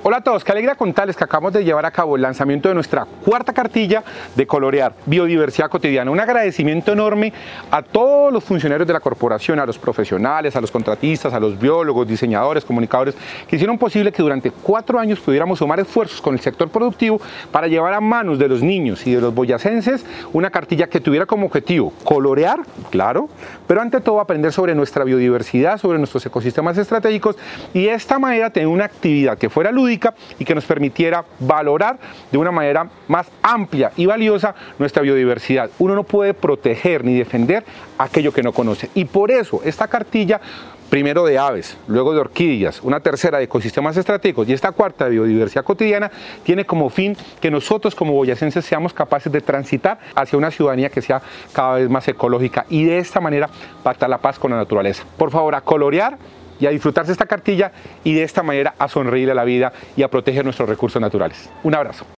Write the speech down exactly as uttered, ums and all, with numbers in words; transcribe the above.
Hola a todos, qué alegría contarles que acabamos de llevar a cabo el lanzamiento de nuestra cuarta cartilla de Colorear Biodiversidad Cotidiana. Un agradecimiento enorme a todos los funcionarios de la corporación, a los profesionales, a los contratistas, a los biólogos, diseñadores, comunicadores, que hicieron posible que durante cuatro años pudiéramos sumar esfuerzos con el sector productivo para llevar a manos de los niños y de los boyacenses una cartilla que tuviera como objetivo colorear, claro, pero ante todo aprender sobre nuestra biodiversidad, sobre nuestros ecosistemas estratégicos y de esta manera tener una actividad que fuera lúdica y que nos permitiera valorar de una manera más amplia y valiosa nuestra biodiversidad. Uno no puede proteger ni defender aquello que no conoce y por eso esta cartilla, primero de aves, luego de orquídeas, una tercera de ecosistemas estratégicos y esta cuarta de biodiversidad cotidiana, tiene como fin que nosotros como boyacenses seamos capaces de transitar hacia una ciudadanía que sea cada vez más ecológica y de esta manera pactar la paz con la naturaleza. Por favor, a colorear y a disfrutarse esta cartilla y de esta manera a sonreír a la vida y a proteger nuestros recursos naturales. Un abrazo.